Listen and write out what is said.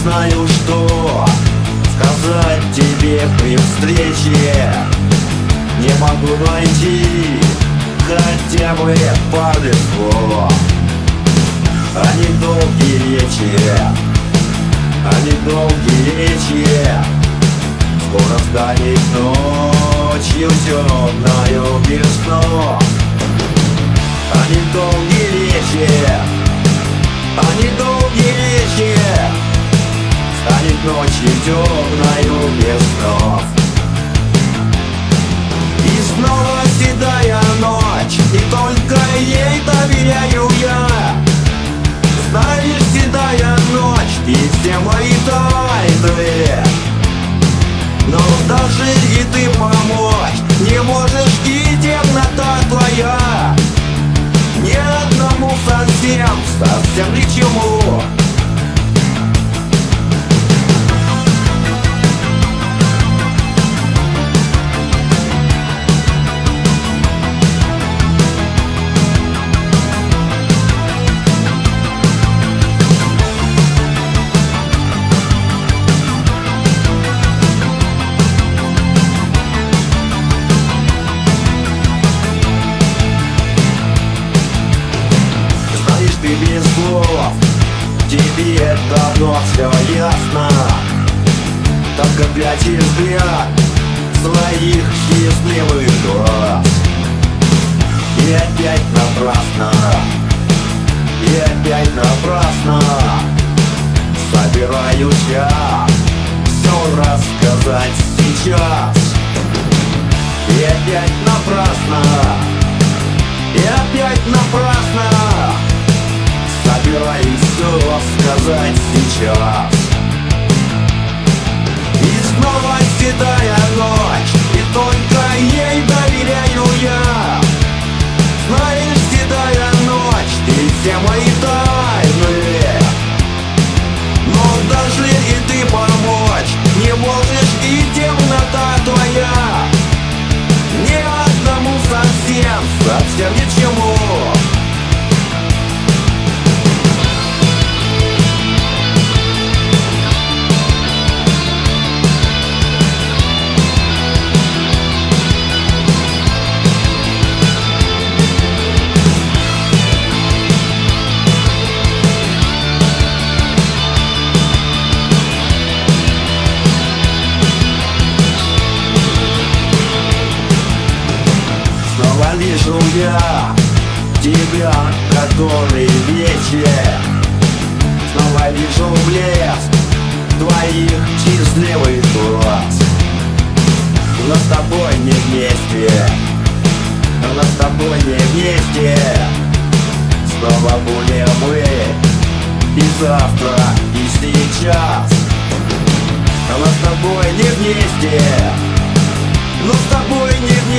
знаю, что сказать тебе при встрече. Не могу найти хотя бы пары слов. Они долгие речи, они долгие речи. Скоро станет ночью темною без снов. Они долгие речи, они долгие речи. Станет ночью темною без снов. И снова седая ночь, и только ей доверяю я. Знаешь, седая ночь и все мои тайны. Но даже и ты помочь не можешь, и темнота твоя ни одному совсем ни к чему. Ты без слов, тебе давно все ясно. Только опять и взгляд своих счастливых глаз. И опять напрасно, и опять напрасно собираюсь я все рассказать сейчас. И опять напрасно, и опять напрасно собираюсь все сказать сейчас. И снова седая ночь, и только ей доверяю я. Знаешь, седая ночь, и все мои тайны. Но даже и ты помочь не можешь, и темнота твоя ни одному совсем ни к чему. Вижу я тебя, который вечер. Снова вижу блеск твоих счастливых глаз. Но с тобой не вместе, но с тобой не вместе. Снова будем мы и завтра, и сейчас. Но с тобой не вместе, но с тобой не вместе.